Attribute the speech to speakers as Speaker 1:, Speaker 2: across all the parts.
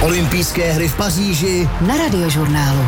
Speaker 1: Olympijské hry v Paříži
Speaker 2: na Radiožurnálu.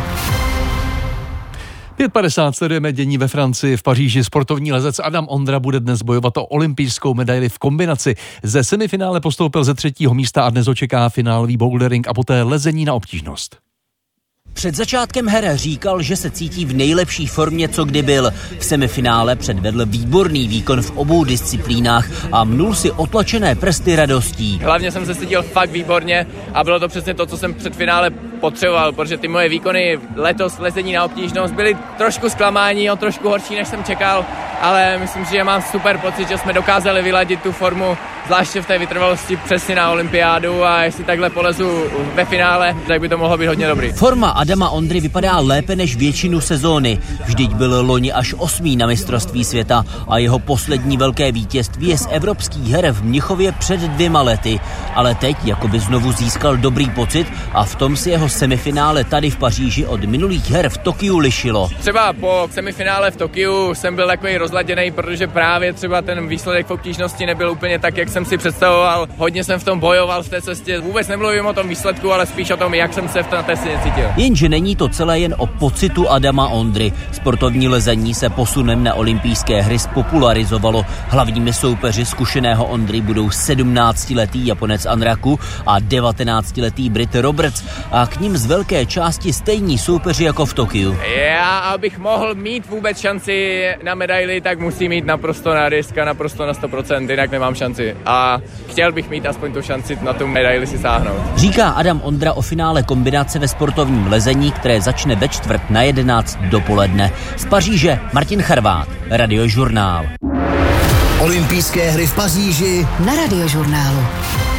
Speaker 3: 5:50 sledujeme dění ve Francii. V Paříži sportovní lezec Adam Ondra bude dnes bojovat o olympijskou medaili v kombinaci. Ze semifinále postoupil ze 3. místa a dnes očeká finálový bouldering a poté lezení na obtížnost.
Speaker 4: Před začátkem her říkal, že se cítí v nejlepší formě, co kdy byl. V semifinále předvedl výborný výkon v obou disciplínách a mnul si otlačené prsty radostí.
Speaker 5: Hlavně jsem se cítil fakt výborně a bylo to přesně to, co jsem před finále potřeboval, protože ty moje výkony letos lezení na obtížnost byly trošku zklamání, trošku horší, než jsem čekal, ale myslím si, že mám super pocit, že jsme dokázali vyladit tu formu, zvláště v té vytrvalosti přesně na olympiádu, a jestli takhle polezu ve finále, tak by to mohlo být hodně dobrý.
Speaker 4: Forma Adama Ondry vypadá lépe než většinu sezóny. Vždyť byl loni až 8. na mistrovství světa a jeho poslední velké vítězství je z evropských her v Mnichově před 2 lety. Ale teď jakoby znovu získal dobrý pocit a v tom si jeho semifinále tady v Paříži od minulých her v Tokiu lišilo.
Speaker 5: Třeba po semifinále v Tokiu jsem byl takový rozladěný, protože právě třeba ten výsledek v obtížnosti nebyl úplně tak, jak jsem si představoval. Hodně jsem v tom bojoval v té cestě. Vůbec nemluvím o tom výsledku, ale spíš o tom, jak jsem se na té scéně cítil.
Speaker 4: Jenže není to celé jen o pocitu Adama Ondry. Sportovní lezení se posunem na olympijské hry spopularizovalo. Hlavními soupeři zkušeného Ondry budou 17letý Japonec Anraku a 19letý Brit Roberts a k nim z velké části stejní soupeři jako v Tokiu.
Speaker 5: Já, abych mohl mít vůbec šanci na medaili, tak musím mít naprosto na risk a naprosto na 100%, jinak nemám šanci. A chtěl bych mít aspoň tu šanci na tu medaili si sáhnout.
Speaker 4: Říká Adam Ondra o finále kombinace ve sportovním lezení, které začne ve 10:45 dopoledne. Z Paříže Martin Charvát, Radiožurnál.
Speaker 1: Olympijské hry v Paříži
Speaker 2: na Radiožurnálu.